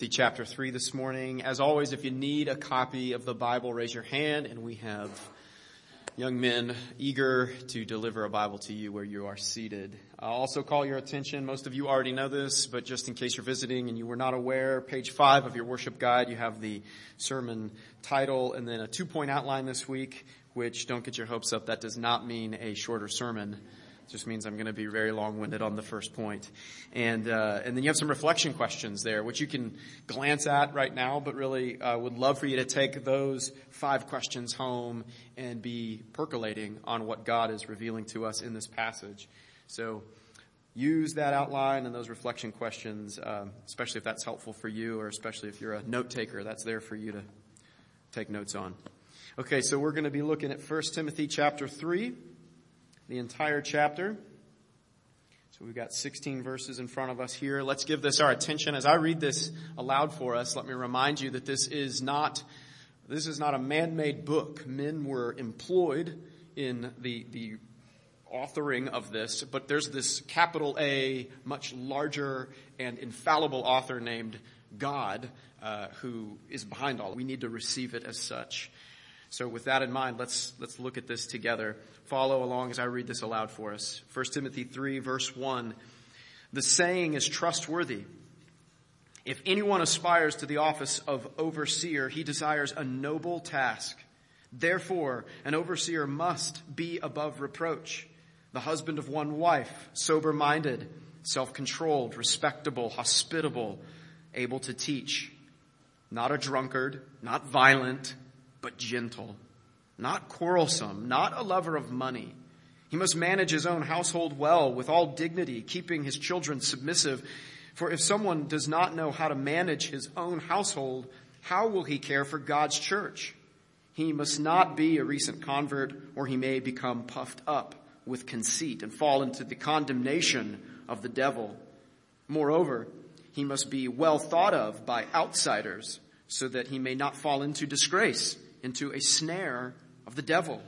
Chapter 3 this morning. As always, if you need a copy of the Bible, raise your hand, and we have young men eager to deliver a Bible to you where you are seated. I'll also call your attention, most of you already know this, but just in case you're visiting and you were not aware, page 5 of your worship guide, you have the sermon title and then a 2-point outline this week, which, don't get your hopes up, that does not mean a shorter sermon. Just means I'm going to be very long-winded on the first point. And then you have some reflection questions there, which you can glance at right now, but really would love for you to take those 5 questions home and be percolating on what God is revealing to us in this passage. So use that outline and those reflection questions, especially if that's helpful for you, or especially if you're a note taker, that's there for you to take notes on. Okay, so we're going to be looking at 1 Timothy chapter 3. The entire chapter. So we've got 16 verses in front of us here. Let's give this our attention. As I read this aloud for us, let me remind you that this is not a man-made book. Men were employed in the authoring of this, but there's this capital A, much larger and infallible author named God, who is behind all. We need to receive it as such. So with that in mind, let's look at this together. Follow along as I read this aloud for us. 1 Timothy 3, verse 1. The saying is trustworthy. If anyone aspires to the office of overseer, he desires a noble task. Therefore, an overseer must be above reproach, the husband of one wife, sober-minded, self-controlled, respectable, hospitable, able to teach, not a drunkard, not violent, but gentle, not quarrelsome, not a lover of money. He must manage his own household well, with all dignity, keeping his children submissive. For if someone does not know how to manage his own household, how will he care for God's church? He must not be a recent convert, or he may become puffed up with conceit and fall into the condemnation of the devil. Moreover, he must be well thought of by outsiders, so that he may not fall into disgrace, into a snare of the devil.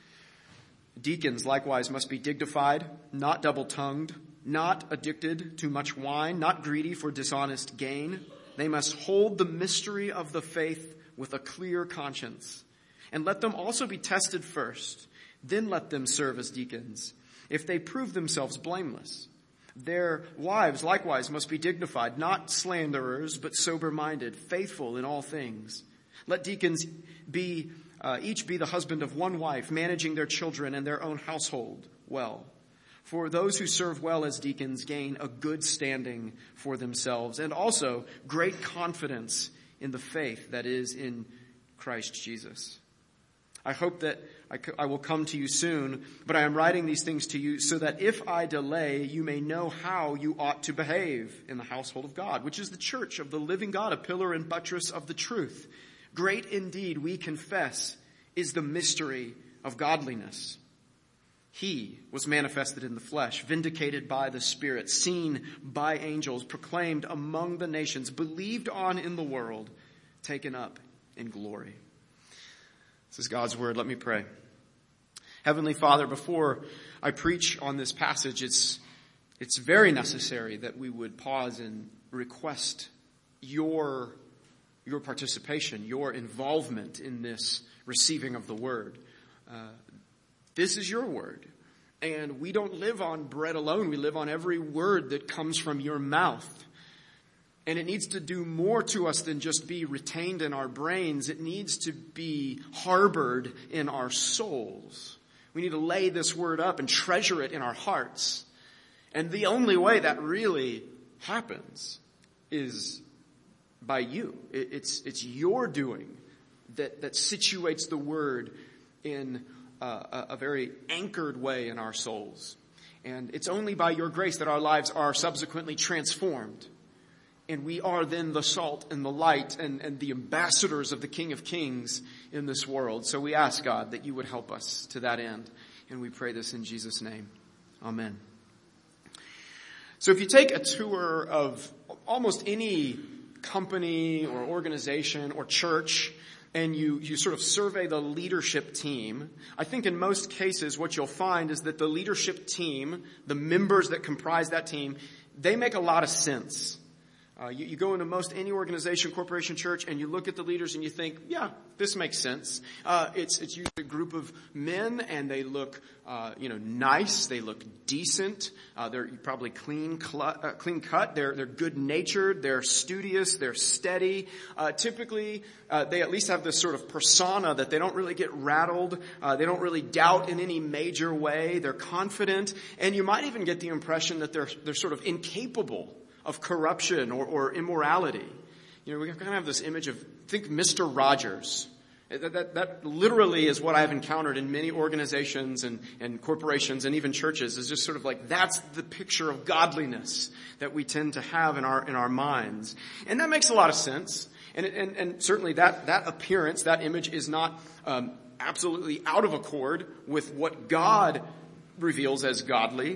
Deacons likewise must be dignified, not double-tongued, not addicted to much wine, not greedy for dishonest gain. They must hold the mystery of the faith with a clear conscience. And let them also be tested first. Then let them serve as deacons, if they prove themselves blameless. Their wives likewise must be dignified, not slanderers, but sober-minded, faithful in all things. Let deacons each be the husband of one wife, managing their children and their own household well. For those who serve well as deacons gain a good standing for themselves, and also great confidence in the faith that is in Christ Jesus. I hope that I will come to you soon, but I am writing these things to you so that if I delay, you may know how you ought to behave in the household of God, which is the church of the living God, a pillar and buttress of the truth. Great indeed, we confess, is the mystery of godliness. He was manifested in the flesh, vindicated by the Spirit, seen by angels, proclaimed among the nations, believed on in the world, taken up in glory. This is God's word. Let me pray. Heavenly Father, before I preach on this passage, it's very necessary that we would pause and request your participation, your involvement in this receiving of the word. This is your word. And we don't live on bread alone. We live on every word that comes from your mouth. And it needs to do more to us than just be retained in our brains. It needs to be harbored in our souls. We need to lay this word up and treasure it in our hearts. And the only way that really happens is by you. It's your doing that situates the word in a very anchored way in our souls. And it's only by your grace that our lives are subsequently transformed. And we are then the salt and the light and the ambassadors of the King of Kings in this world. So we ask, God, that you would help us to that end. And we pray this in Jesus' name. Amen. So if you take a tour of almost any company or organization or church, and you sort of survey the leadership team, I think in most cases what you'll find is that the leadership team, the members that comprise that team, they make a lot of sense. You go into most any organization, corporation, church, and you look at the leaders and you think, yeah, this makes sense. It's usually a group of men, and they look, nice. They look decent. They're probably clean cut. They're good natured. They're studious. They're steady. Typically, they at least have this sort of persona that they don't really get rattled. They don't really doubt in any major way. They're confident, and you might even get the impression that they're sort of incapable of corruption or immorality. We kind of have this image of, think Mr. Rogers. That literally is what I've encountered in many organizations and corporations and even churches, is just sort of like, that's the picture of godliness that we tend to have in our minds. And that makes a lot of sense. And certainly that appearance, that image is not absolutely out of accord with what God reveals as godly.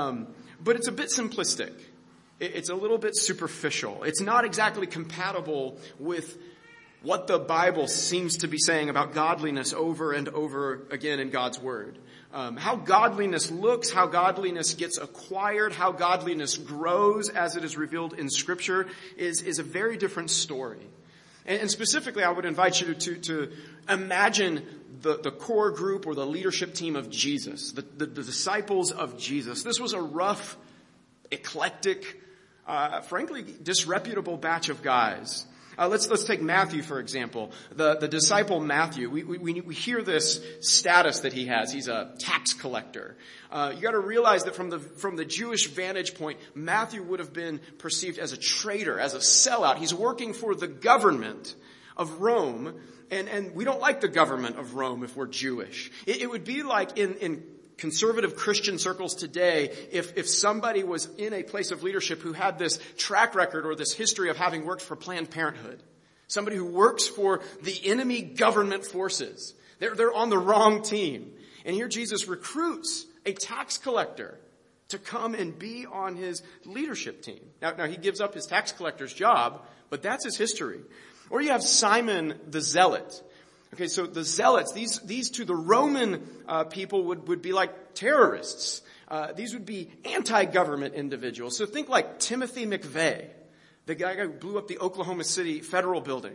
But it's a bit simplistic. It's a little bit superficial. It's not exactly compatible with what the Bible seems to be saying about godliness over and over again in God's Word. How godliness looks, how godliness gets acquired, how godliness grows as it is revealed in Scripture is a very different story. And specifically, I would invite you to imagine the core group or the leadership team of Jesus, the disciples of Jesus. This was a rough, eclectic, frankly, disreputable batch of guys. Let's take Matthew, for example. The disciple Matthew, we hear this status that he has. He's a tax collector. You got to realize that from the Jewish vantage point, Matthew would have been perceived as a traitor, as a sellout. He's working for the government of Rome, and we don't like the government of Rome if we're Jewish. It would be like in conservative Christian circles today, if somebody was in a place of leadership who had this track record or this history of having worked for Planned Parenthood, somebody who works for the enemy government forces, they're on the wrong team. And here Jesus recruits a tax collector to come and be on his leadership team. Now he gives up his tax collector's job, but that's his history. Or you have Simon the Zealot. Okay, so the zealots, these to the Roman people would be like terrorists. These would be anti-government individuals. So think like Timothy McVeigh, the guy who blew up the Oklahoma City Federal Building.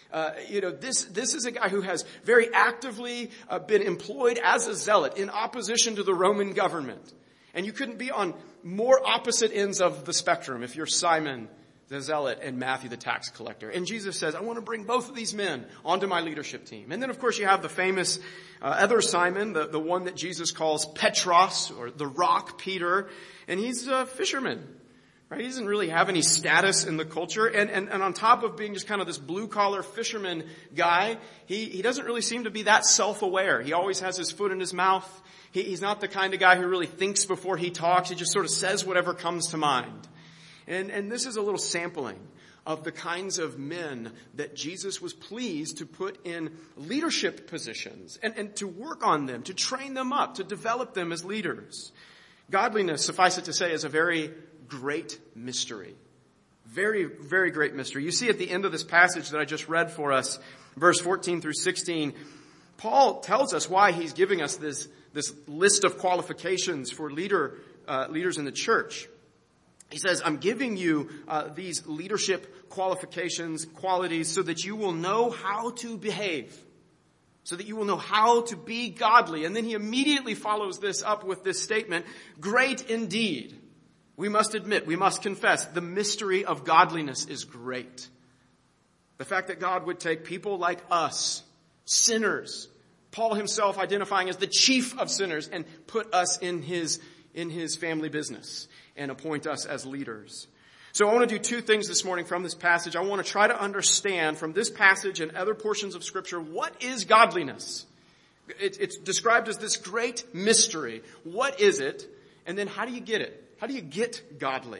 This is a guy who has very actively been employed as a zealot in opposition to the Roman government. And you couldn't be on more opposite ends of the spectrum if you're Simon the Zealot and Matthew the tax collector. And Jesus says, I want to bring both of these men onto my leadership team. And then, of course, you have the famous other Simon, the one that Jesus calls Petros, or the rock Peter. And he's a fisherman, right? He doesn't really have any status in the culture. And on top of being just kind of this blue-collar fisherman guy, he doesn't really seem to be that self-aware. He always has his foot in his mouth. He's not the kind of guy who really thinks before he talks. He just sort of says whatever comes to mind. And this is a little sampling of the kinds of men that Jesus was pleased to put in leadership positions and to work on them, to train them up, to develop them as leaders. Godliness, suffice it to say, is a very great mystery. Very, very great mystery. You see at the end of this passage that I just read for us, verse 14 through 16, Paul tells us why he's giving us this list of qualifications for leaders in the church. He says, I'm giving you these leadership qualifications, qualities, so that you will know how to behave, so that you will know how to be godly. And then he immediately follows this up with this statement, great indeed. We must admit, we must confess, the mystery of godliness is great. The fact that God would take people like us, sinners, Paul himself identifying as the chief of sinners, and put us in his family business and appoint us as leaders. So I want to do two things this morning from this passage. I want to try to understand from this passage and other portions of Scripture, what is godliness? It's described as this great mystery. What is it? And then how do you get it? How do you get godly?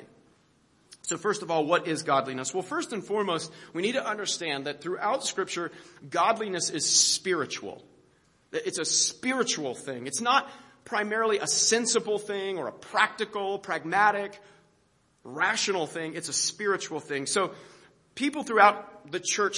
So first of all, what is godliness? Well, first and foremost, we need to understand that throughout Scripture, godliness is spiritual. It's a spiritual thing. It's not primarily a sensible thing or a practical, pragmatic, rational thing. It's a spiritual thing. So people throughout the church,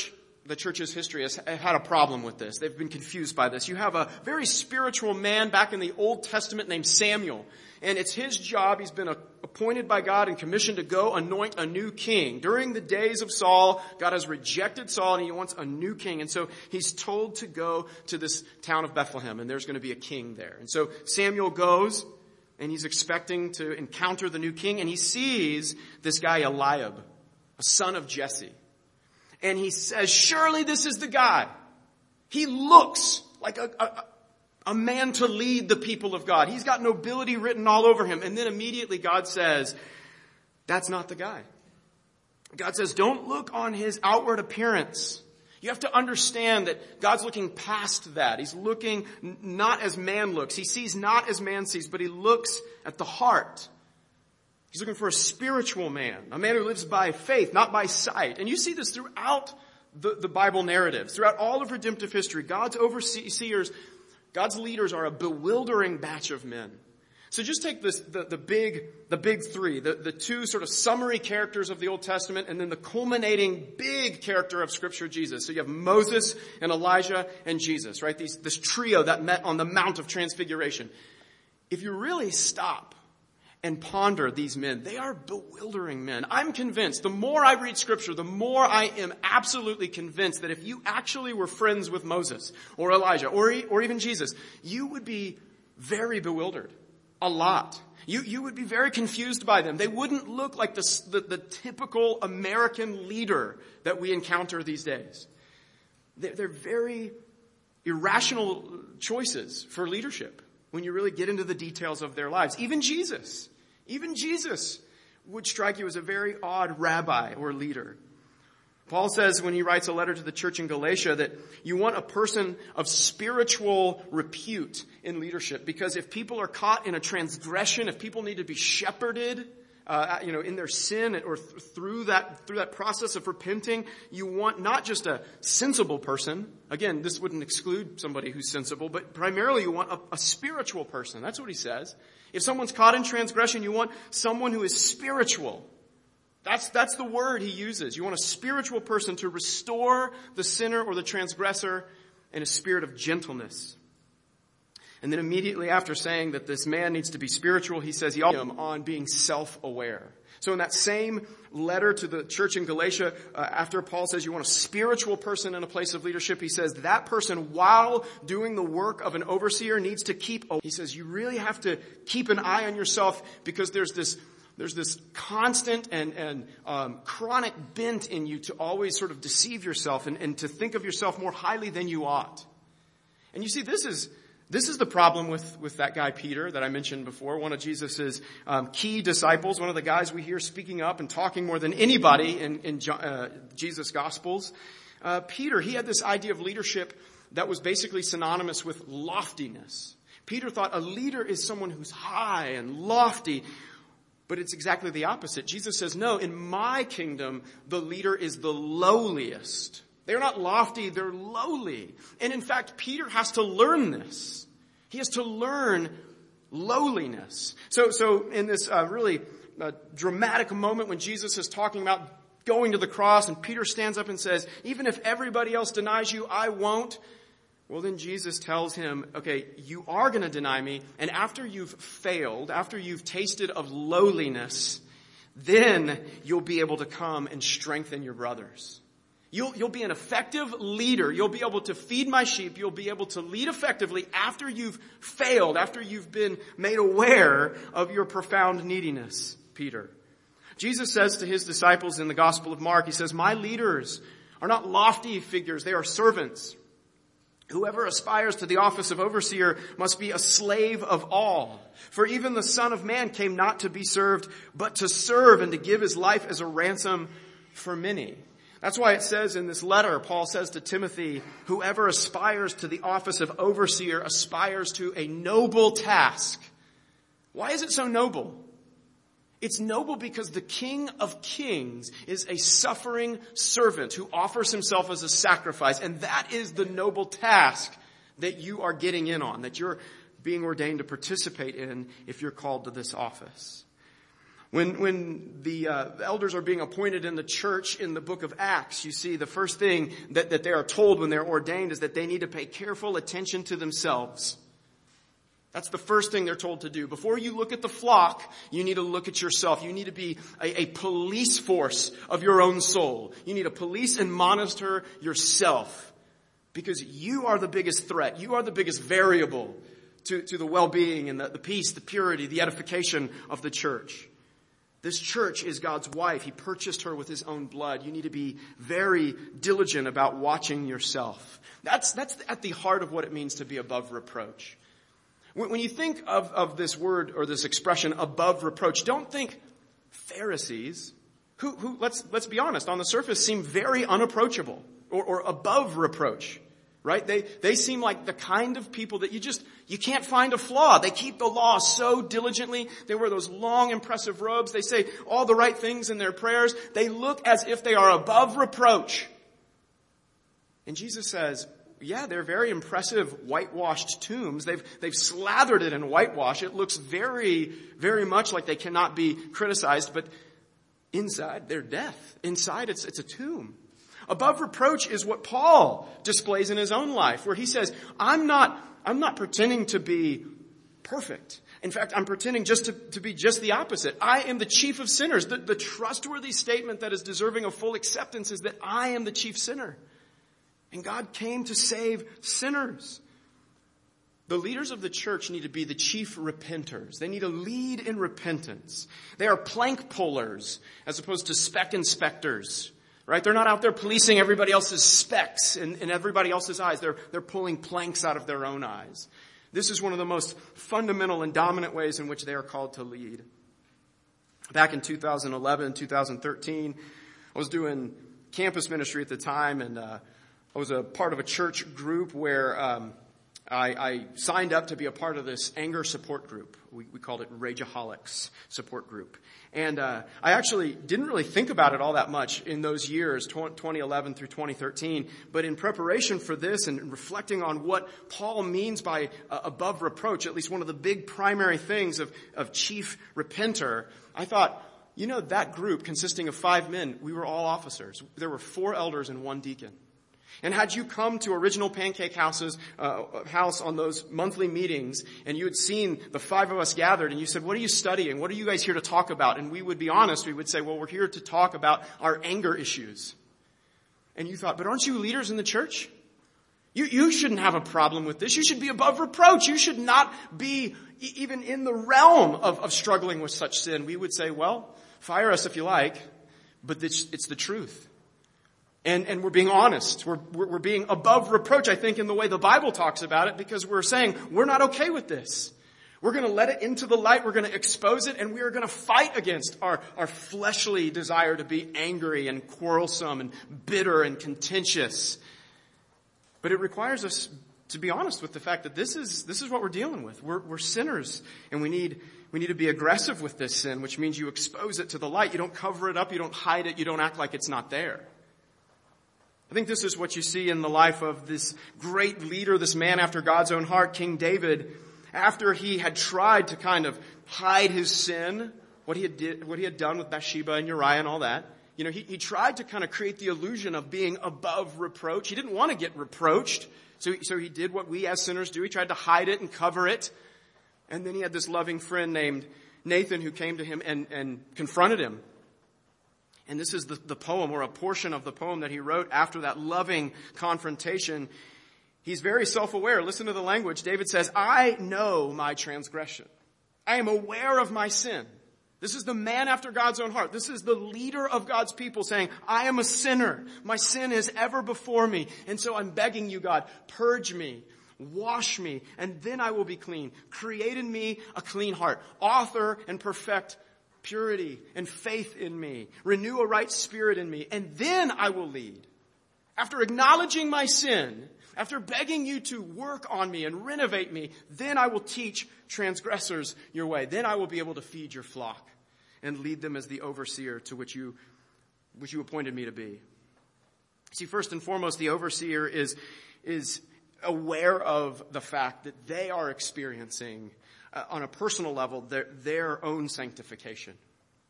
the church's history has had a problem with this. They've been confused by this. You have a very spiritual man back in the Old Testament named Samuel. And it's his job. He's been appointed by God and commissioned to go anoint a new king. During the days of Saul, God has rejected Saul and he wants a new king. And so he's told to go to this town of Bethlehem and there's going to be a king there. And so Samuel goes and he's expecting to encounter the new king and he sees this guy Eliab, a son of Jesse. And he says, surely this is the guy. He looks like a man to lead the people of God. He's got nobility written all over him. And then immediately God says, that's not the guy. God says, don't look on his outward appearance. You have to understand that God's looking past that. He's looking not as man looks. He sees not as man sees, but he looks at the heart. He's looking for a spiritual man, a man who lives by faith, not by sight. And you see this throughout the Bible narratives, throughout all of redemptive history. God's overseers, God's leaders are a bewildering batch of men. So just take this, the big three, the two sort of summary characters of the Old Testament, and then the culminating big character of Scripture, Jesus. So you have Moses and Elijah and Jesus, right? This trio that met on the Mount of Transfiguration. If you really stop and ponder these men, they are bewildering men. I'm convinced, the more I read Scripture, the more I am absolutely convinced that if you actually were friends with Moses or Elijah or even Jesus, you would be very bewildered. A lot. You would be very confused by them. They wouldn't look like the typical American leader that we encounter these days. They're very irrational choices for leadership when you really get into the details of their lives. Even Jesus would strike you as a very odd rabbi or leader. Paul says when he writes a letter to the church in Galatia that you want a person of spiritual repute in leadership, because if people are caught in a transgression, if people need to be shepherded, in their sin or through that process of repenting, you want not just a sensible person. Again, this wouldn't exclude somebody who's sensible, but primarily you want a spiritual person. That's what he says. If someone's caught in transgression, you want someone who is spiritual. That's the word he uses. You want a spiritual person to restore the sinner or the transgressor in a spirit of gentleness. And then immediately after saying that this man needs to be spiritual, he says he ought him on being self-aware. So in that same letter to the church in Galatia, after Paul says you want a spiritual person in a place of leadership, he says that person, while doing the work of an overseer, needs to he says you really have to keep an eye on yourself, because there's this constant and chronic bent in you to always sort of deceive yourself and to think of yourself more highly than you ought. And you see, this is the problem with that guy Peter that I mentioned before, one of Jesus's key disciples, one of the guys we hear speaking up and talking more than anybody in Jesus' Gospels. Peter, he had this idea of leadership that was basically synonymous with loftiness. Peter thought a leader is someone who's high and lofty. But it's exactly the opposite. Jesus says, no, in my kingdom, the leader is the lowliest. They're not lofty, they're lowly. And in fact, Peter has to learn this. He has to learn lowliness. So in this really dramatic moment when Jesus is talking about going to the cross, and Peter stands up and says, even if everybody else denies you, I won't. Well, then Jesus tells him, okay, you are going to deny me, and after you've failed, after you've tasted of lowliness, then you'll be able to come and strengthen your brothers. You'll be an effective leader. You'll be able to feed my sheep. You'll be able to lead effectively after you've failed, after you've been made aware of your profound neediness, Peter. Jesus says to his disciples in the Gospel of Mark, he says, my leaders are not lofty figures, they are servants. Whoever aspires to the office of overseer must be a slave of all. For even the Son of Man came not to be served, but to serve and to give his life as a ransom for many. That's why it says in this letter, Paul says to Timothy, whoever aspires to the office of overseer aspires to a noble task. Why is it so noble? It's noble because the King of Kings is a suffering servant who offers himself as a sacrifice. And that is the noble task that you are getting in on, that you're being ordained to participate in if you're called to this office. When the elders are being appointed in the church in the book of Acts, you see the first thing that they are told when they're ordained is that they need to pay careful attention to themselves. That's the first thing they're told to do. Before you look at the flock, you need to look at yourself. You need to be a police force of your own soul. You need to police and monitor yourself, because you are the biggest threat. You are the biggest variable to the well-being and the peace, the purity, the edification of the church. This church is God's wife. He purchased her with his own blood. You need to be very diligent about watching yourself. That's at the heart of what it means to be above reproach. When you think of this word or this expression, above reproach, don't think Pharisees, who let's be honest, on the surface seem very unapproachable or above reproach. Right? They seem like the kind of people that you can't find a flaw. They keep the law so diligently. They wear those long, impressive robes. They say all the right things in their prayers. They look as if they are above reproach. And Jesus says, yeah, they're very impressive whitewashed tombs. They've slathered it in whitewash. It looks very, very much like they cannot be criticized, but inside they're death. Inside it's a tomb. Above reproach is what Paul displays in his own life, where he says, I'm not pretending to be perfect. In fact, I'm pretending just to be just the opposite. I am the chief of sinners. The trustworthy statement that is deserving of full acceptance is that I am the chief sinner. And God came to save sinners. The leaders of the church need to be the chief repenters. They need to lead in repentance. They are plank pullers as opposed to speck inspectors. Right? They're not out there policing everybody else's specks in everybody else's eyes. They're pulling planks out of their own eyes. This is one of the most fundamental and dominant ways in which they are called to lead. Back in 2011, 2013, I was doing campus ministry at the time, and I was a part of a church group where I signed up to be a part of this anger support group. We called it Rageaholics support group. And I actually didn't really think about it all that much in those years, 2011 through 2013. But in preparation for this and reflecting on what Paul means by above reproach, at least one of the big primary things of chief repenter, I thought, that group consisting of 5 men, we were all officers. There were 4 elders and 1 deacon. And had you come to Original Pancake House on those monthly meetings, and you had seen the 5 of us gathered, and you said, what are you studying? What are you guys here to talk about? And we would be honest. We would say, well, we're here to talk about our anger issues. And you thought, but aren't you leaders in the church? You shouldn't have a problem with this. You should be above reproach. You should not be even in the realm of struggling with such sin. We would say, well, fire us if you like, but it's the truth. And we're being honest. We're being above reproach, I think, in the way the Bible talks about it, because we're saying we're not okay with this. We're going to let it into the light. We're going to expose it, and we are going to fight against our fleshly desire to be angry and quarrelsome and bitter and contentious. But it requires us to be honest with the fact that this is what we're dealing with. We're sinners, and we need to be aggressive with this sin, which means you expose it to the light. You don't cover it up. You don't hide it. You don't act like it's not there. I think this is what you see in the life of this great leader, this man after God's own heart, King David. After he had tried to kind of hide his sin, what he had done with Bathsheba and Uriah and all that, he tried to kind of create the illusion of being above reproach. He didn't want to get reproached, so he did what we as sinners do. He tried to hide it and cover it. And then he had this loving friend named Nathan who came to him and confronted him. And this is the poem, or a portion of the poem that he wrote after that loving confrontation. He's very self-aware. Listen to the language. David says, I know my transgression. I am aware of my sin. This is the man after God's own heart. This is the leader of God's people saying, I am a sinner. My sin is ever before me. And so I'm begging you, God, purge me, wash me, and then I will be clean. Create in me a clean heart. Author and perfect purity and faith in me. Renew a right spirit in me, and then I will lead. After acknowledging my sin, after begging you to work on me and renovate me, then I will teach transgressors your way. Then I will be able to feed your flock and lead them as the overseer to which you appointed me to be. See, first and foremost, the overseer is aware of the fact that they are experiencing on a personal level their own sanctification.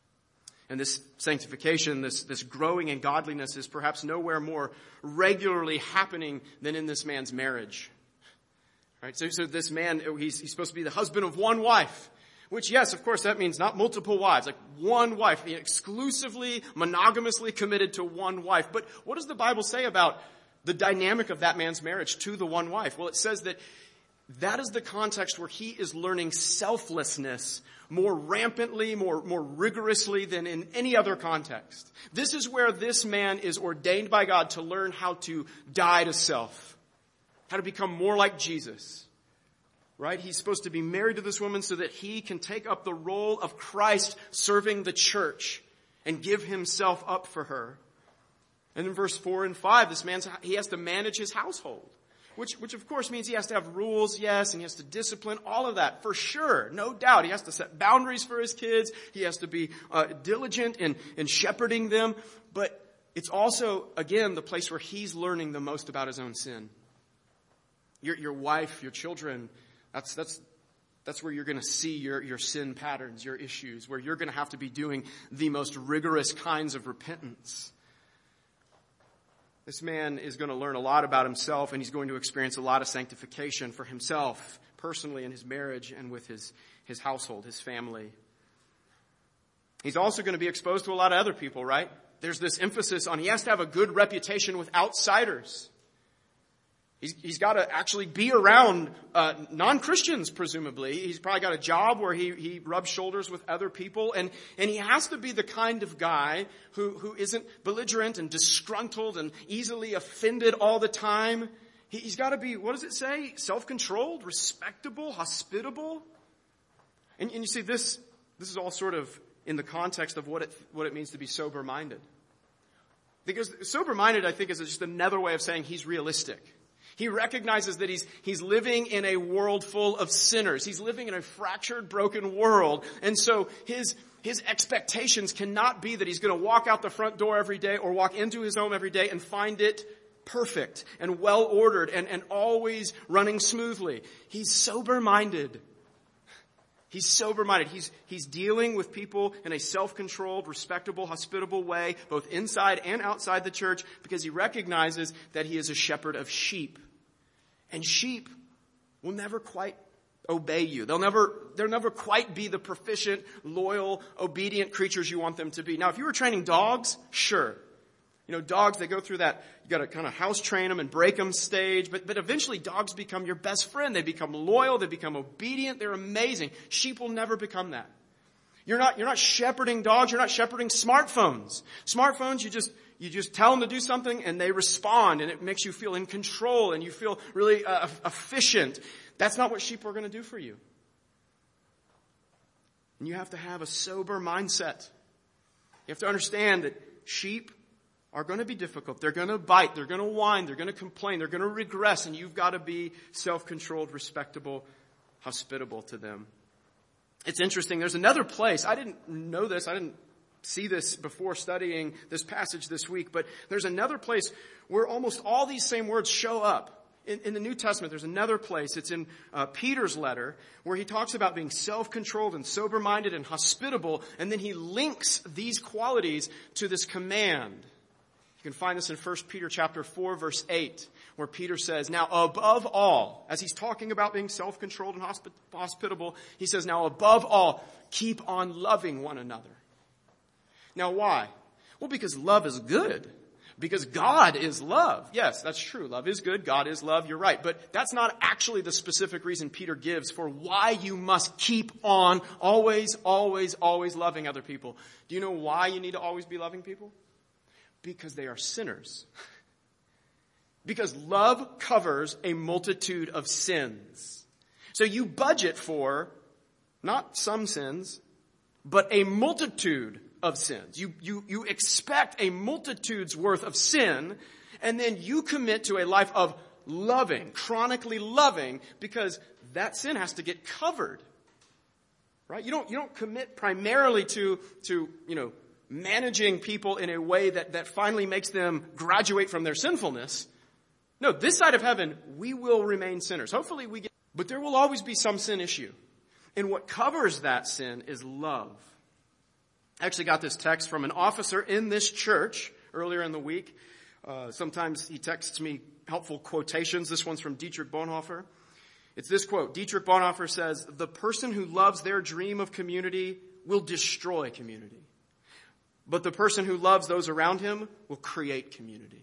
And this sanctification, this growing in godliness is perhaps nowhere more regularly happening than in this man's marriage. Right? So this man, he's supposed to be the husband of one wife. Which, yes, of course, that means not multiple wives, like one wife, exclusively, monogamously committed to one wife. But what does the Bible say about the dynamic of that man's marriage to the one wife? Well, it says that is the context where he is learning selflessness more rampantly, more rigorously than in any other context. This is where this man is ordained by God to learn how to die to self, how to become more like Jesus. Right? He's supposed to be married to this woman so that he can take up the role of Christ serving the church and give himself up for her. And in verse 4 and 5, he has to manage his household, which of course means he has to have rules, yes, and he has to discipline, all of that, for sure, no doubt. He has to set boundaries for his kids. He has to be diligent in shepherding them. But it's also, again, the place where he's learning the most about his own sin. Your wife, your children, that's where you're going to see your sin patterns, your issues, where you're going to have to be doing the most rigorous kinds of repentance. This man is going to learn a lot about himself, and he's going to experience a lot of sanctification for himself, personally, in his marriage and with his household, his family. He's also going to be exposed to a lot of other people, right? There's this emphasis on he has to have a good reputation with outsiders. He's got to actually be around non-Christians, presumably. He's probably got a job where he rubs shoulders with other people. And he has to be the kind of guy who isn't belligerent and disgruntled and easily offended all the time. He's got to be, what does it say? Self-controlled, respectable, hospitable. And you see, this is all sort of in the context of what it means to be sober-minded. Because sober-minded, I think, is just another way of saying he's realistic. He recognizes that he's living in a world full of sinners. He's living in a fractured, broken world. And so his expectations cannot be that he's going to walk out the front door every day or walk into his home every day and find it perfect and well-ordered and always running smoothly. He's sober-minded. He's sober-minded. He's dealing with people in a self-controlled, respectable, hospitable way, both inside and outside the church, because he recognizes that he is a shepherd of sheep. And sheep will never quite obey you. They'll never quite be the proficient, loyal, obedient creatures you want them to be. Now, if you were training dogs, sure. You know, dogs, they go through that, you gotta kind of house train them and break them stage, but eventually dogs become your best friend. They become loyal, they become obedient, they're amazing. Sheep will never become that. You're not shepherding dogs, you're not shepherding smartphones. Smartphones, you just tell them to do something and they respond, and it makes you feel in control and you feel really efficient. That's not what sheep are going to do for you. And you have to have a sober mindset. You have to understand that sheep are going to be difficult. They're going to bite. They're going to whine. They're going to complain. They're going to regress. And you've got to be self-controlled, respectable, hospitable to them. It's interesting. There's another place. I didn't know this. I didn't see this before studying this passage this week. But there's another place where almost all these same words show up. In the New Testament, there's another place. It's in Peter's letter where he talks about being self-controlled and sober-minded and hospitable. And then he links these qualities to this command. You can find this in 1 Peter chapter 4, verse 8, where Peter says, now above all, as he's talking about being self-controlled and hospitable, he says, now above all, keep on loving one another. Now why? Well, because love is good. Because God is love. Yes, that's true. Love is good. God is love. You're right. But that's not actually the specific reason Peter gives for why you must keep on always, always, always loving other people. Do you know why you need to always be loving people? Because they are sinners. Because love covers a multitude of sins. So you budget for not some sins, but a multitude of sins. You expect a multitude's worth of sin, and then you commit to a life of loving, chronically loving, because that sin has to get covered. Right? You don't commit primarily to managing people in a way that finally makes them graduate from their sinfulness. No, this side of heaven, we will remain sinners. Hopefully but there will always be some sin issue. And what covers that sin is love. I actually got this text from an officer in this church earlier in the week. Sometimes he texts me helpful quotations. This one's from Dietrich Bonhoeffer. It's this quote. Dietrich Bonhoeffer says, "The person who loves their dream of community will destroy community. But the person who loves those around him will create community."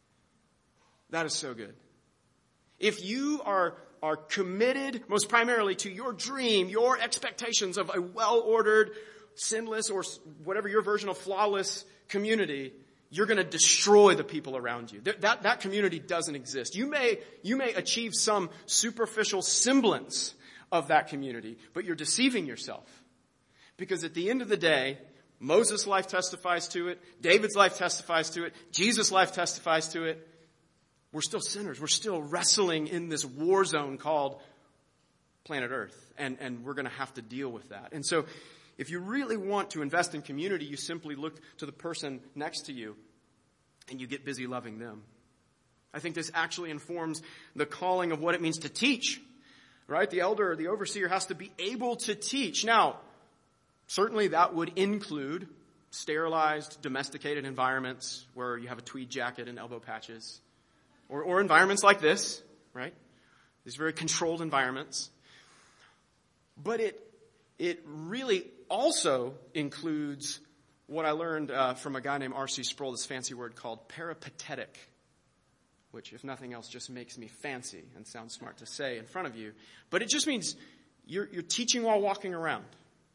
That is so good. If you are committed most primarily to your dream, your expectations of a well-ordered, sinless, or whatever your version of flawless community, you're going to destroy the people around you. That community doesn't exist. You may achieve some superficial semblance of that community, but you're deceiving yourself. Because at the end of the day, Moses' life testifies to it, David's life testifies to it, Jesus' life testifies to it. We're still sinners. We're still wrestling in this war zone called planet Earth. And we're going to have to deal with that. And so if you really want to invest in community, you simply look to the person next to you and you get busy loving them. I think this actually informs the calling of what it means to teach, right? The elder, the overseer has to be able to teach. Now, certainly that would include sterilized, domesticated environments where you have a tweed jacket and elbow patches. Or environments like this, right? These very controlled environments. But it really also includes what I learned from a guy named R.C. Sproul, this fancy word called peripatetic, which, if nothing else, just makes me fancy and sounds smart to say in front of you. But it just means you're teaching while walking around.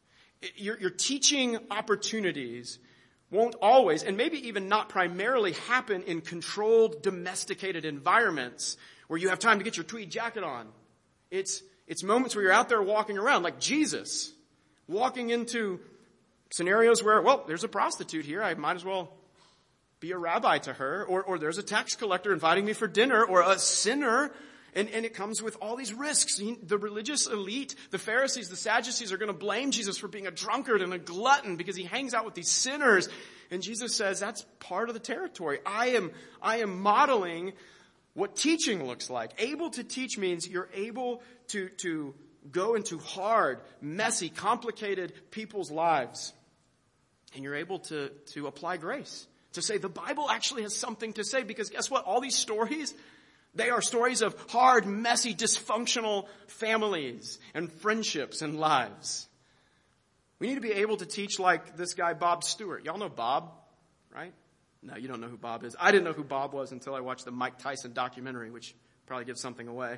Your teaching opportunities won't always, and maybe even not primarily, happen in controlled, domesticated environments where you have time to get your tweed jacket on. It's moments where you're out there walking around, like Jesus, walking into scenarios where, well, there's a prostitute here. I might as well be a rabbi to her. Or there's a tax collector inviting me for dinner, or a sinner. And it comes with all these risks. The religious elite, the Pharisees, the Sadducees are going to blame Jesus for being a drunkard and a glutton because he hangs out with these sinners. And Jesus says, that's part of the territory. I am modeling what teaching looks like. Able to teach means you're able to go into hard, messy, complicated people's lives. And you're able to apply grace. To say the Bible actually has something to say, because guess what? All these stories, they are stories of hard, messy, dysfunctional families and friendships and lives. We need to be able to teach like this guy, Bob Stewart. Y'all know Bob, right? No, you don't know who Bob is. I didn't know who Bob was until I watched the Mike Tyson documentary, which probably gives something away.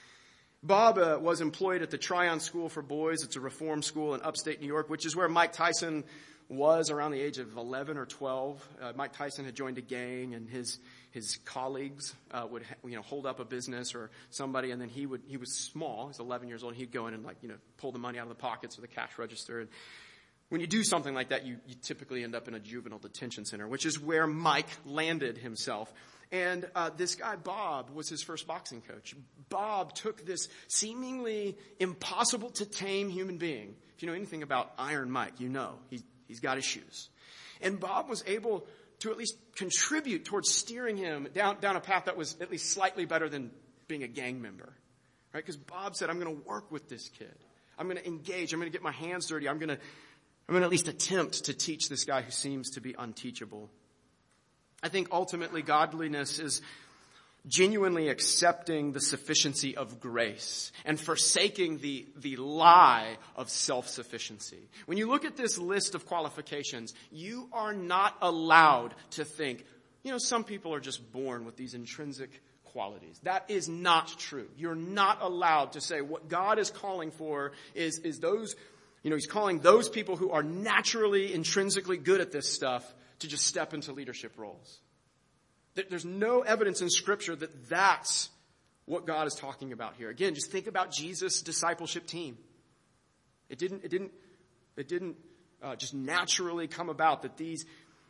Bob was employed at the Tryon School for Boys. It's a reform school in upstate New York, which is where Mike Tyson was around the age of 11 or 12. Mike Tyson had joined a gang, and his colleagues would hold up a business or somebody, and then he was small, he's 11 years old, and he'd go in and pull the money out of the pockets of the cash register. And when you do something like that, you typically end up in a juvenile detention center, which is where Mike landed himself. And this guy, Bob, was his first boxing coach. Bob took this seemingly impossible to tame human being. If you know anything about Iron Mike, you know he's got issues. And Bob was able to at least contribute towards steering him down a path that was at least slightly better than being a gang member. Right? Because Bob said, I'm going to work with this kid. I'm going to engage. I'm going to get my hands dirty. I'm going to at least attempt to teach this guy who seems to be unteachable. I think ultimately godliness is genuinely accepting the sufficiency of grace and forsaking the lie of self-sufficiency. When you look at this list of qualifications, you are not allowed to think, some people are just born with these intrinsic qualities. That is not true. You're not allowed to say what God is calling for is those, he's calling those people who are naturally, intrinsically good at this stuff to just step into leadership roles. There's no evidence in Scripture that that's what God is talking about here. Again, just think about Jesus' discipleship team. It didn't just naturally come about that these,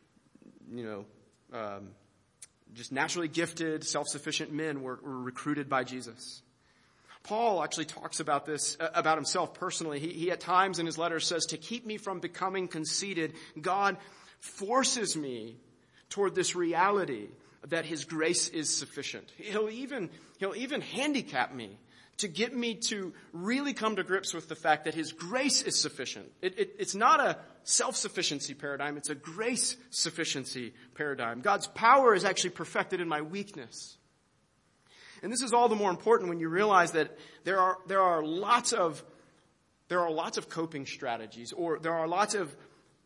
just naturally gifted, self-sufficient men were recruited by Jesus. Paul actually talks about this, about himself personally. He at times in his letters says, to keep me from becoming conceited, God forces me toward this reality that his grace is sufficient. He'll even handicap me to get me to really come to grips with the fact that his grace is sufficient. It's not a self-sufficiency paradigm. It's a grace sufficiency paradigm. God's power is actually perfected in my weakness. And this is all the more important when you realize that there are lots of coping strategies, or there are lots of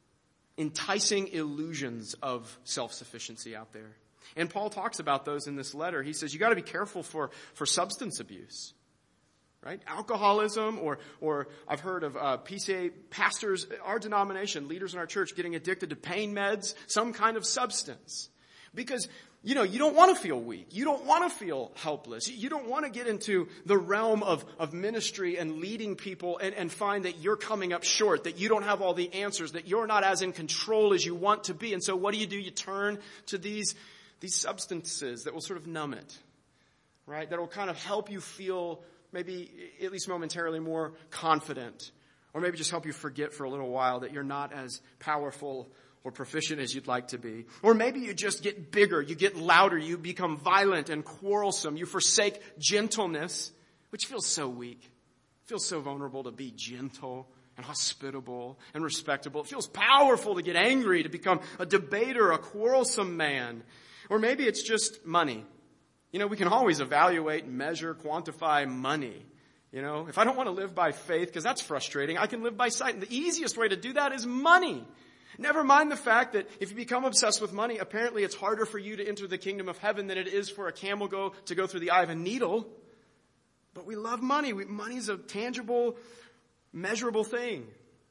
enticing illusions of self-sufficiency out there. And Paul talks about those in this letter. He says you got to be careful for substance abuse. Right? Alcoholism, or I've heard of PCA pastors, our denomination, leaders in our church getting addicted to pain meds, some kind of substance. Because, you don't want to feel weak. You don't want to feel helpless. You don't want to get into the realm of ministry and leading people and find that you're coming up short, that you don't have all the answers, that you're not as in control as you want to be. And so what do? You turn to these substances that will sort of numb it, right? That will kind of help you feel maybe at least momentarily more confident, or maybe just help you forget for a little while that you're not as powerful or proficient as you'd like to be. Or maybe you just get bigger, you get louder, you become violent and quarrelsome, you forsake gentleness, which feels so weak. It feels so vulnerable to be gentle and hospitable and respectable. It feels powerful to get angry, to become a debater, a quarrelsome man. Or maybe it's just money. We can always evaluate, measure, quantify money. If I don't want to live by faith, because that's frustrating, I can live by sight. And the easiest way to do that is money. Never mind the fact that if you become obsessed with money, apparently it's harder for you to enter the kingdom of heaven than it is for a camel to go through the eye of a needle. But we love money. Money's a tangible, measurable thing.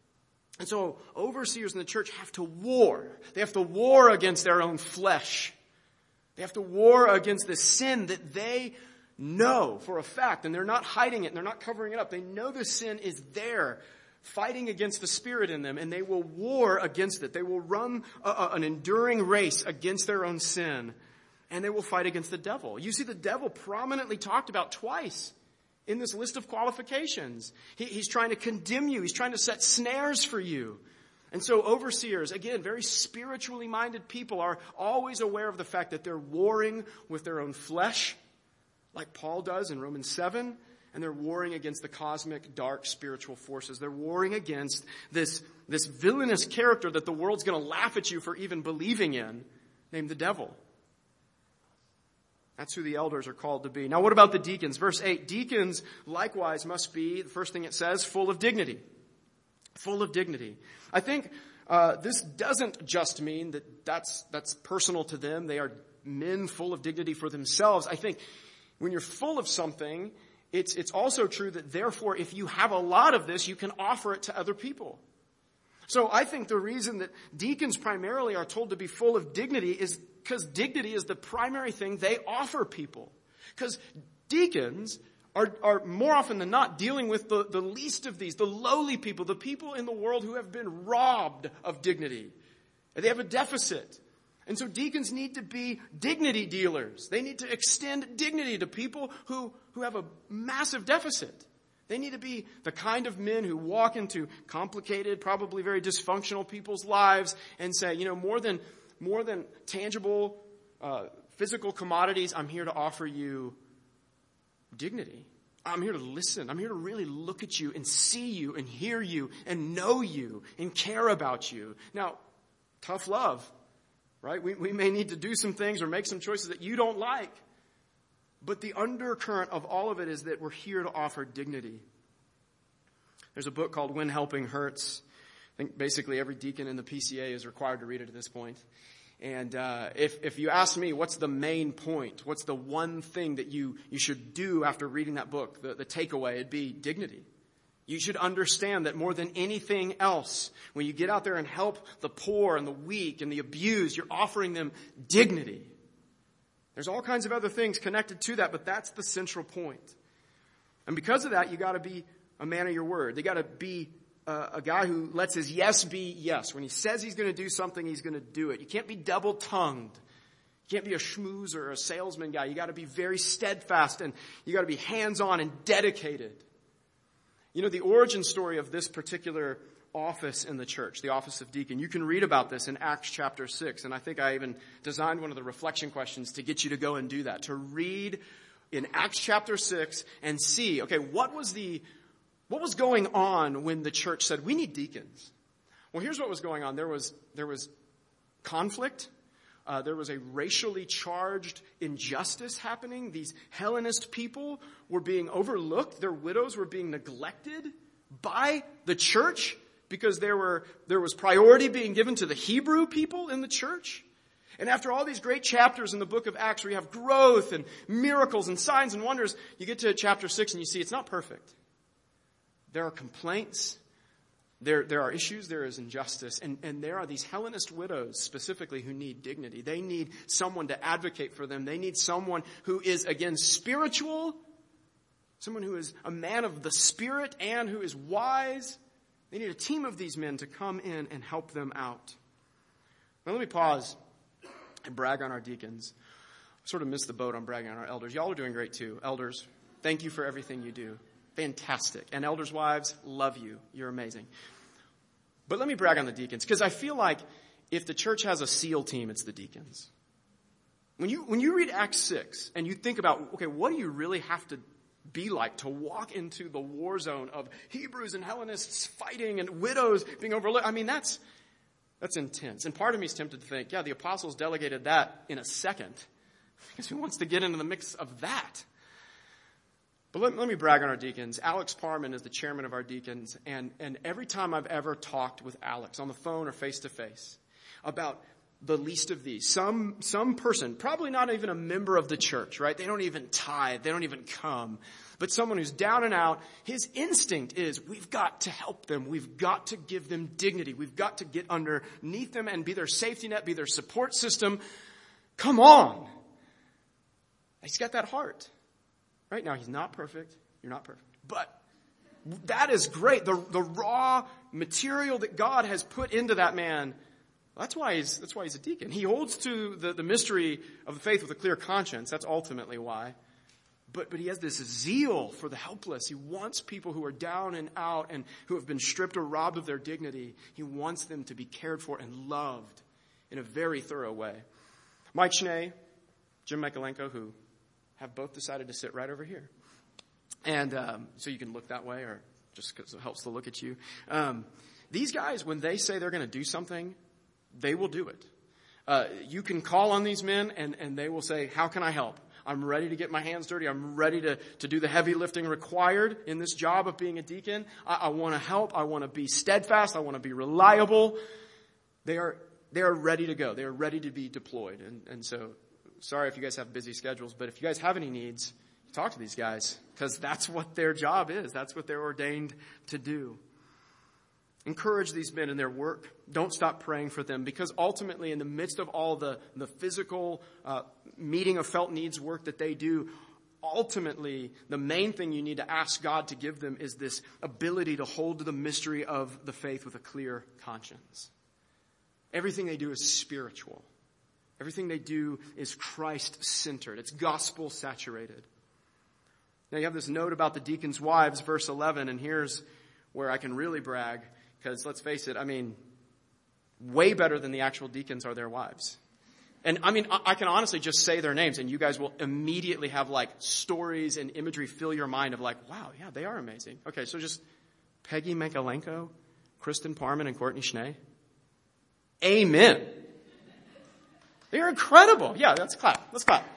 And so overseers in the church have to war. They have to war against their own flesh. They have to war against the sin that they know for a fact, and they're not hiding it, and they're not covering it up. They know the sin is there, fighting against the spirit in them, and they will war against it. They will run an enduring race against their own sin, and they will fight against the devil. You see the devil prominently talked about twice in this list of qualifications. He's trying to condemn you. He's trying to set snares for you. And so overseers, again, very spiritually minded people are always aware of the fact that they're warring with their own flesh, like Paul does in Romans 7, and they're warring against the cosmic, dark, spiritual forces. They're warring against this villainous character that the world's going to laugh at you for even believing in, named the devil. That's who the elders are called to be. Now, what about the deacons? Verse 8, deacons likewise must be, the first thing it says, full of dignity. Full of dignity. I think this doesn't just mean that that's personal to them. They are men full of dignity for themselves. I think when you're full of something, it's also true that therefore if you have a lot of this, you can offer it to other people. So I think the reason that deacons primarily are told to be full of dignity is because dignity is the primary thing they offer people. Because deacons are more often than not dealing with the least of these, the lowly people, the people in the world who have been robbed of dignity. And they have a deficit. And so deacons need to be dignity dealers. They need to extend dignity to people who have a massive deficit. They need to be the kind of men who walk into complicated, probably very dysfunctional people's lives and say, more than tangible physical commodities, I'm here to offer you dignity. I'm here to listen. I'm here to really look at you and see you and hear you and know you and care about you. Now, tough love, right? We may need to do some things or make some choices that you don't like. But the undercurrent of all of it is that we're here to offer dignity. There's a book called When Helping Hurts. I think basically every deacon in the PCA is required to read it at this point. And if you ask me, what's the main point? What's the one thing that you should do after reading that book? The takeaway, it'd be dignity. You should understand that more than anything else, when you get out there and help the poor and the weak and the abused, you're offering them dignity. There's all kinds of other things connected to that, but that's the central point. And because of that, you got to be a man of your word. You got to be a guy who lets his yes be yes. When he says he's going to do something, he's going to do it. You can't be double-tongued. You can't be a schmoozer or a salesman guy. You got to be very steadfast, and you got to be hands-on and dedicated. The origin story of this particular office in the church, the office of deacon, you can read about this in Acts chapter 6. And I think I even designed one of the reflection questions to get you to go and do that, to read in Acts chapter 6 and see, okay, what was going on when the church said, we need deacons? Well, here's what was going on. There was conflict. There was a racially charged injustice happening. These Hellenist people were being overlooked. Their widows were being neglected by the church because there was priority being given to the Hebrew people in the church. And after all these great chapters in the book of Acts where you have growth and miracles and signs and wonders, you get to chapter 6 and you see it's not perfect. There are complaints. There are issues, there is injustice, and there are these Hellenist widows specifically who need dignity. They need someone to advocate for them. They need someone who is, again, spiritual, someone who is a man of the Spirit and who is wise. They need a team of these men to come in and help them out. Now let me pause and brag on our deacons. I sort of missed the boat on bragging on our elders. Y'all are doing great too. Elders, thank you for everything you do. Fantastic. And elders' wives, love you. You're amazing. But let me brag on the deacons, because I feel like if the church has a SEAL team, it's the deacons. When you read Acts 6 and you think about, okay, what do you really have to be like to walk into the war zone of Hebrews and Hellenists fighting and widows being overlooked? I mean, that's intense. And part of me is tempted to think, yeah, the apostles delegated that in a second, because who wants to get into the mix of that? But let me brag on our deacons. Alex Parman is the chairman of our deacons, and every time I've ever talked with Alex on the phone or face-to-face about the least of these, some person, probably not even a member of the church, right? They don't even tithe, they don't even come, but someone who's down and out, his instinct is we've got to help them, we've got to give them dignity, we've got to get underneath them and be their safety net, be their support system. Come on! He's got that heart. Right now, he's not perfect. You're not perfect. But that is great. The raw material that God has put into that man, that's why he's a deacon. He holds to the mystery of the faith with a clear conscience. That's ultimately why. But he has this zeal for the helpless. He wants people who are down and out and who have been stripped or robbed of their dignity. He wants them to be cared for and loved in a very thorough way. Mike Schnee, Jim Michaelenko, who have both decided to sit right over here. And so you can look that way, or just because it helps to look at you. These guys, when they say they're going to do something, they will do it. You can call on these men, and they will say, how can I help? I'm ready to get my hands dirty. I'm ready to do the heavy lifting required in this job of being a deacon. I want to help. I want to be steadfast. I want to be reliable. They are ready to go. They are ready to be deployed. And so, sorry if you guys have busy schedules, but if you guys have any needs, talk to these guys, because that's what their job is. That's what they're ordained to do. Encourage these men in their work. Don't stop praying for them, because ultimately in the midst of all the physical meeting of felt needs work that they do, ultimately the main thing you need to ask God to give them is this ability to hold to the mystery of the faith with a clear conscience. Everything they do is spiritual. Everything they do is Christ-centered. It's gospel-saturated. Now you have this note about the deacons' wives, verse 11, and here's where I can really brag, because let's face it, I mean, way better than the actual deacons are their wives. And I mean, I can honestly just say their names, and you guys will immediately have like stories and imagery fill your mind of like, wow, yeah, they are amazing. Okay, so just Peggy Michaelenko, Kristen Parman, and Courtney Schnee. Amen. They're incredible. Yeah, let's clap. Let's clap.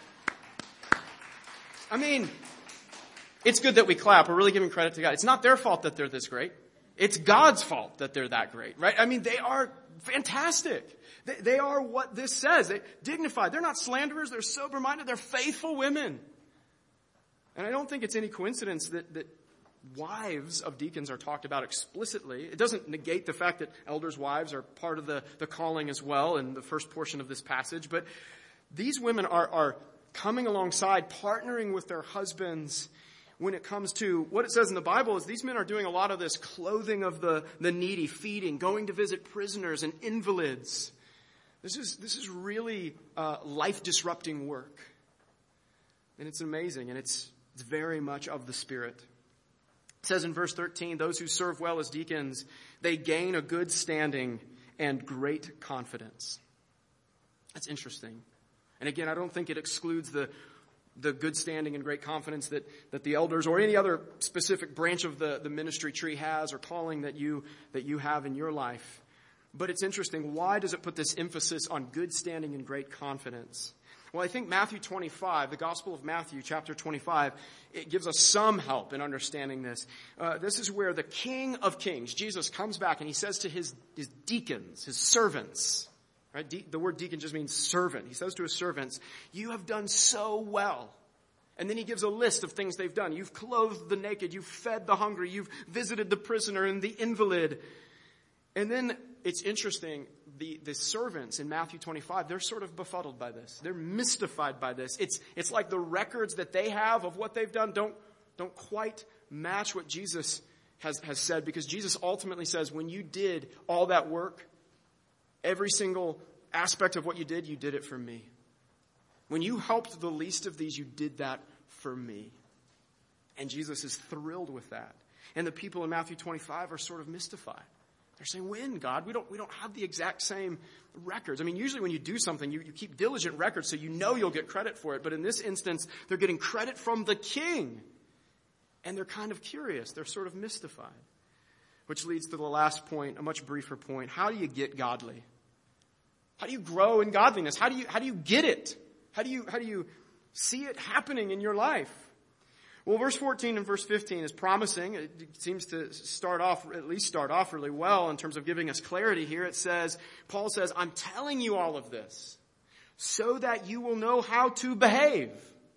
I mean, it's good that we clap. We're really giving credit to God. It's not their fault that they're this great. It's God's fault that they're that great, right? I mean, they are fantastic. They are what this says. They're dignified. They're not slanderers. They're sober-minded. They're faithful women. And I don't think it's any coincidence that wives of deacons are talked about explicitly. It doesn't negate the fact that elders' wives are part of the calling as well in the first portion of this passage. But these women are coming alongside, partnering with their husbands when it comes to what it says in the Bible is these men are doing a lot of this clothing of the needy, feeding, going to visit prisoners and invalids. This is really life-disrupting work. And it's amazing, and it's very much of the Spirit. It says in verse 13, those who serve well as deacons, they gain a good standing and great confidence. That's interesting. And again, I don't think it excludes the the good standing and great confidence that the elders or any other specific branch of the ministry tree has or calling that you have in your life. But it's interesting. Why does it put this emphasis on good standing and great confidence? Well, I think Matthew 25, the Gospel of Matthew, chapter 25, it gives us some help in understanding this. This is where the King of Kings, Jesus, comes back and he says to his deacons, his servants, right? The word deacon just means servant. He says to his servants, "You have done so well." And then he gives a list of things they've done. You've clothed the naked, you've fed the hungry, you've visited the prisoner and the invalid. And then it's interesting, the servants in Matthew 25, they're sort of befuddled by this. They're mystified by this. It's like the records that they have of what they've done don't quite match what Jesus has said, because Jesus ultimately says, when you did all that work, every single aspect of what you did it for me. When you helped the least of these, you did that for me. And Jesus is thrilled with that. And the people in Matthew 25 are sort of mystified. They're saying, when, God? We don't have the exact same records. I mean, usually when you do something, you keep diligent records so you know you'll get credit for it. But in this instance, they're getting credit from the king. And they're kind of curious. They're sort of mystified. Which leads to the last point, a much briefer point. How do you get godly? How do you grow in godliness? How do you get it? How do you see it happening in your life? Well, verse 14 and verse 15 is promising. It seems to start off really well in terms of giving us clarity here. Paul says, I'm telling you all of this so that you will know how to behave.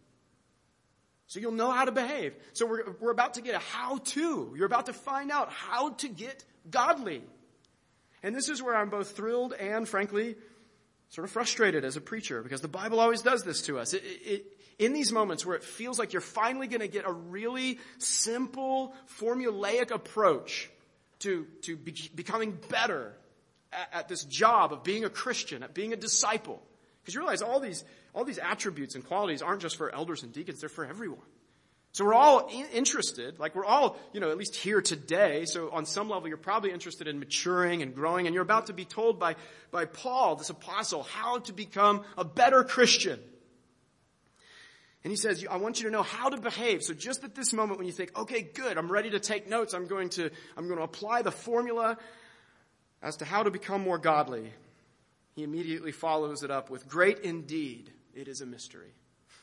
So you'll know how to behave. So we're about to get a how-to. You're about to find out how to get godly. And this is where I'm both thrilled and, frankly, sort of frustrated as a preacher, because the Bible always does this to us. In these moments where it feels like you're finally going to get a really simple, formulaic approach to becoming better at this job of being a Christian, at being a disciple. Because you realize all these attributes and qualities aren't just for elders and deacons, they're for everyone. So we're all interested, like we're all, at least here today. So on some level, you're probably interested in maturing and growing, and you're about to be told by Paul, this apostle, how to become a better Christian. And he says, I want you to know how to behave. So just at this moment when you think, okay, good, I'm ready to take notes, I'm going to apply the formula as to how to become more godly. He immediately follows it up with, great indeed, it is a mystery.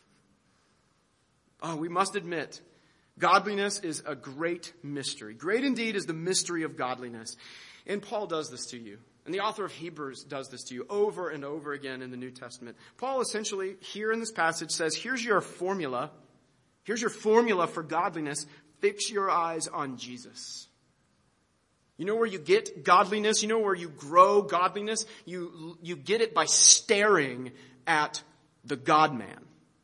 Oh, we must admit, godliness is a great mystery. Great indeed is the mystery of godliness. And Paul does this to you. And the author of Hebrews does this to you over and over again in the New Testament. Paul essentially, here in this passage, says, here's your formula. Here's your formula for godliness. Fix your eyes on Jesus. You know where you get godliness? You know where you grow godliness? You get it by staring at the God-man.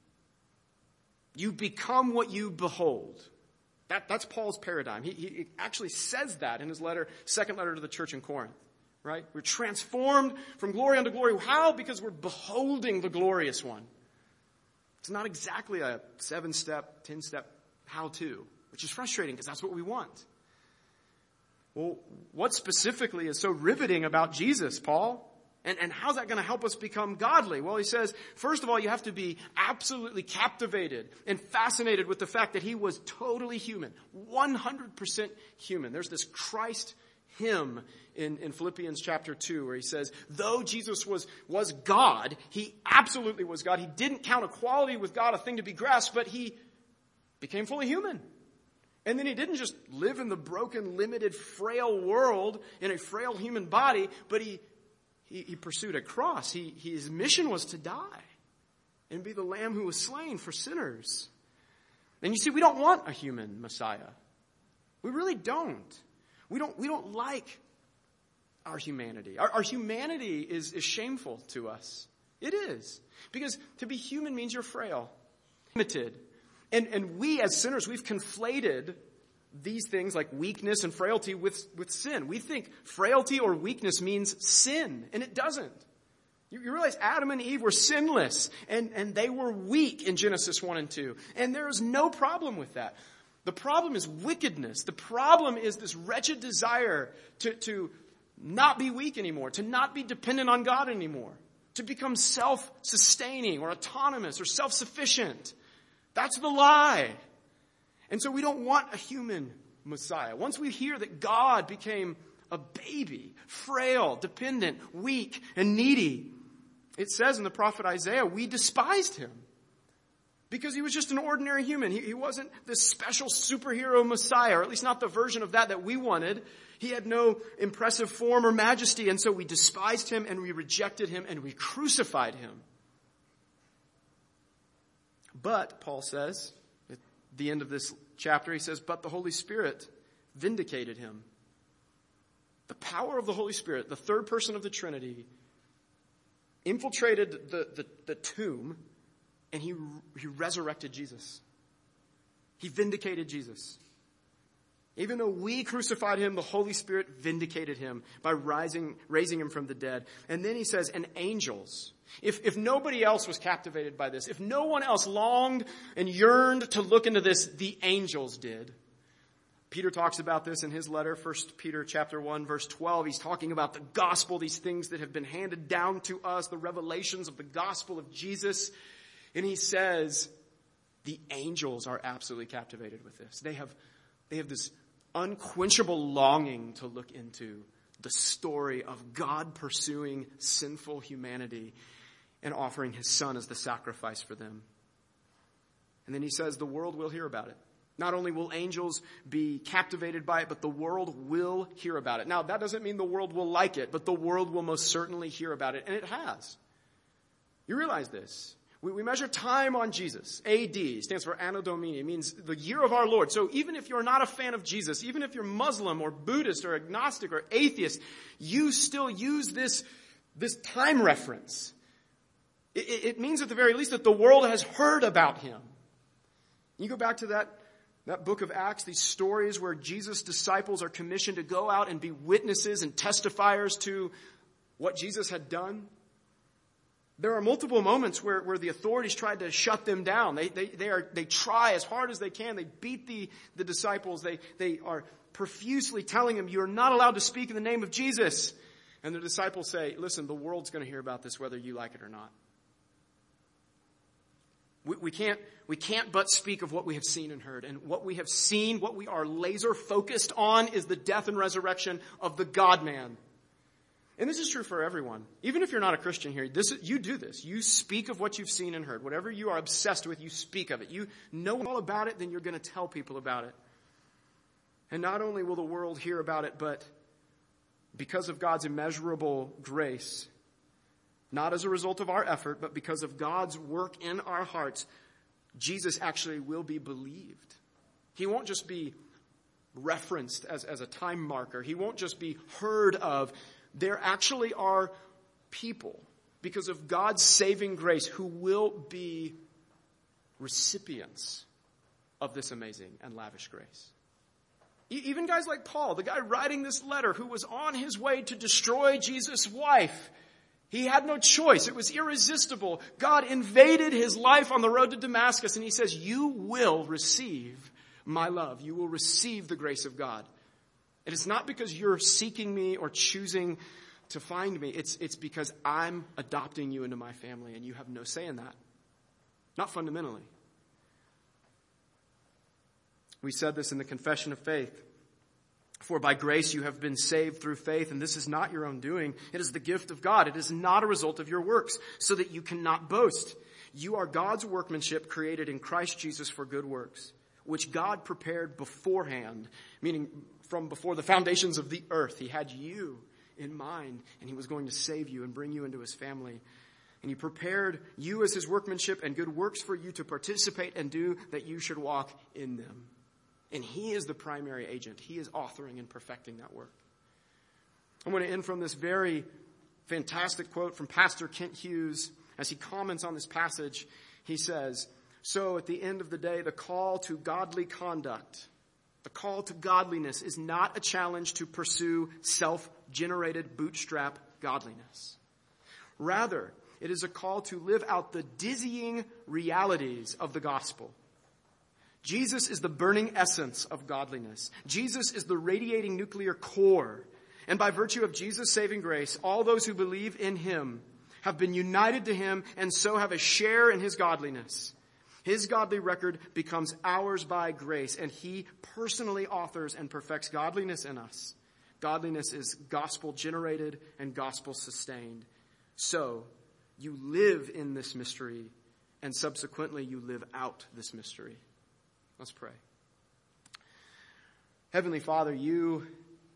You become what you behold. That's Paul's paradigm. He actually says that in his second letter to the church in Corinth. Right? We're transformed from glory unto glory. How? Because we're beholding the glorious one. It's not exactly a 7-step, 10-step how-to, which is frustrating because that's what we want. Well, what specifically is so riveting about Jesus, Paul? And how's that going to help us become godly? Well, he says, first of all, you have to be absolutely captivated and fascinated with the fact that he was totally human, 100% human. There's this Christ hymn in Philippians chapter 2 where he says, though Jesus was God, he absolutely was God. He didn't count equality with God a thing to be grasped, but he became fully human. And then he didn't just live in the broken, limited, frail world in a frail human body, but he pursued a cross. His mission was to die and be the lamb who was slain for sinners. And you see, we don't want a human Messiah. We really don't. We don't like our humanity. Our humanity is shameful to us. It is. Because to be human means you're frail, limited. And we as sinners, we've conflated these things like weakness and frailty with sin. We think frailty or weakness means sin, and it doesn't. You realize Adam and Eve were sinless, and they were weak in Genesis 1 and 2. And there is no problem with that. The problem is wickedness. The problem is this wretched desire to not be weak anymore, to not be dependent on God anymore, to become self-sustaining or autonomous or self-sufficient. That's the lie. And so we don't want a human Messiah. Once we hear that God became a baby, frail, dependent, weak, and needy, it says in the prophet Isaiah, we despised him. Because he was just an ordinary human. He wasn't this special superhero Messiah, or at least not the version of that we wanted. He had no impressive form or majesty, and so we despised him and we rejected him and we crucified him. But, Paul says, at the end of this chapter, he says, but the Holy Spirit vindicated him. The power of the Holy Spirit, the third person of the Trinity, infiltrated the tomb, and he resurrected Jesus. He vindicated Jesus. Even though we crucified him, the Holy Spirit vindicated him by raising him from the dead. And then he says, and angels. If nobody else was captivated by this, if no one else longed and yearned to look into this, the angels did. Peter talks about this in his letter, 1 Peter chapter 1, verse 12. He's talking about the gospel, these things that have been handed down to us, the revelations of the gospel of Jesus. And he says, the angels are absolutely captivated with this. They have this unquenchable longing to look into the story of God pursuing sinful humanity and offering his son as the sacrifice for them. And then he says the world will hear about it. Not only will angels be captivated by it, but the world will hear about it. Now, that doesn't mean the world will like it, but the world will most certainly hear about it, and it has. You realize this. We measure time on Jesus. AD stands for Anno Domini. It means the year of our Lord. So even if you're not a fan of Jesus, even if you're Muslim or Buddhist or agnostic or atheist, you still use this time reference. It means at the very least that the world has heard about him. You go back to that book of Acts, these stories where Jesus' disciples are commissioned to go out and be witnesses and testifiers to what Jesus had done. There are multiple moments where the authorities tried to shut them down. They try as hard as they can. They beat the disciples. They are profusely telling them, you're not allowed to speak in the name of Jesus. And the disciples say, listen, the world's going to hear about this whether you like it or not. We can't but speak of what we have seen and heard. And what we have seen, what we are laser focused on, is the death and resurrection of the God-man. And this is true for everyone. Even if you're not a Christian here, you do this. You speak of what you've seen and heard. Whatever you are obsessed with, you speak of it. You know all about it, then you're going to tell people about it. And not only will the world hear about it, but because of God's immeasurable grace, not as a result of our effort, but because of God's work in our hearts, Jesus actually will be believed. He won't just be referenced as a time marker. He won't just be heard of. There actually are people, because of God's saving grace, who will be recipients of this amazing and lavish grace. Even guys like Paul, the guy writing this letter, who was on his way to destroy Jesus' wife. He had no choice. It was irresistible. God invaded his life on the road to Damascus, and he says, you will receive my love. You will receive the grace of God. It is not because you're seeking me or choosing to find me. It's because I'm adopting you into my family, and you have no say in that. Not fundamentally. We said this in the Confession of Faith. For by grace you have been saved through faith, and this is not your own doing. It is the gift of God. It is not a result of your works, so that you cannot boast. You are God's workmanship, created in Christ Jesus for good works, which God prepared beforehand, meaning from before the foundations of the earth. He had you in mind, and he was going to save you and bring you into his family. And he prepared you as his workmanship and good works for you to participate and do, that you should walk in them. And he is the primary agent. He is authoring and perfecting that work. I'm going to end from this very fantastic quote from Pastor Kent Hughes. As he comments on this passage, he says, so at the end of the day, the call to godly conduct, the call to godliness, is not a challenge to pursue self-generated bootstrap godliness. Rather, it is a call to live out the dizzying realities of the gospel. Jesus is the burning essence of godliness. Jesus is the radiating nuclear core. And by virtue of Jesus' saving grace, all those who believe in him have been united to him and so have a share in his godliness. His godly record becomes ours by grace, and he personally authors and perfects godliness in us. Godliness is gospel-generated and gospel-sustained. So, you live in this mystery, and subsequently you live out this mystery. Let's pray. Heavenly Father, you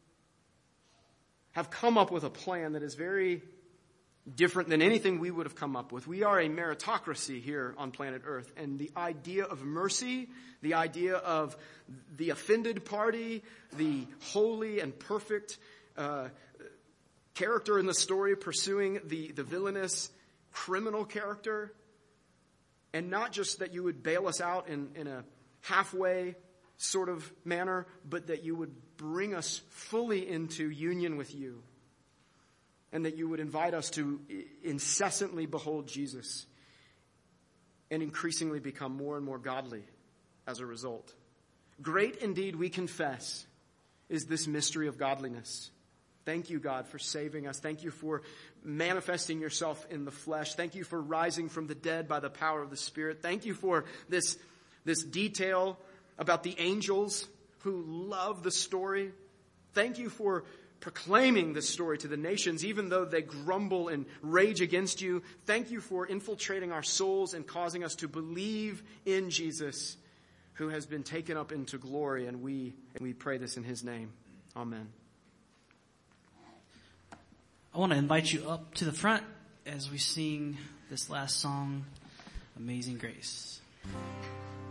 have come up with a plan that is very different than anything we would have come up with. We are a meritocracy here on planet Earth, and the idea of mercy, the idea of the offended party, the holy and perfect character in the story pursuing the villainous criminal character, and not just that you would bail us out in a halfway sort of manner, but that you would bring us fully into union with you, and that you would invite us to incessantly behold Jesus and increasingly become more and more godly as a result. Great indeed, we confess, is this mystery of godliness. Thank you, God, for saving us. Thank you for manifesting yourself in the flesh. Thank you for rising from the dead by the power of the Spirit. Thank you for this detail about the angels who love the story. Thank you for proclaiming this story to the nations, even though they grumble and rage against you. Thank you for infiltrating our souls and causing us to believe in Jesus, who has been taken up into glory. And we pray this in his name. Amen. I want to invite you up to the front as we sing this last song, Amazing Grace.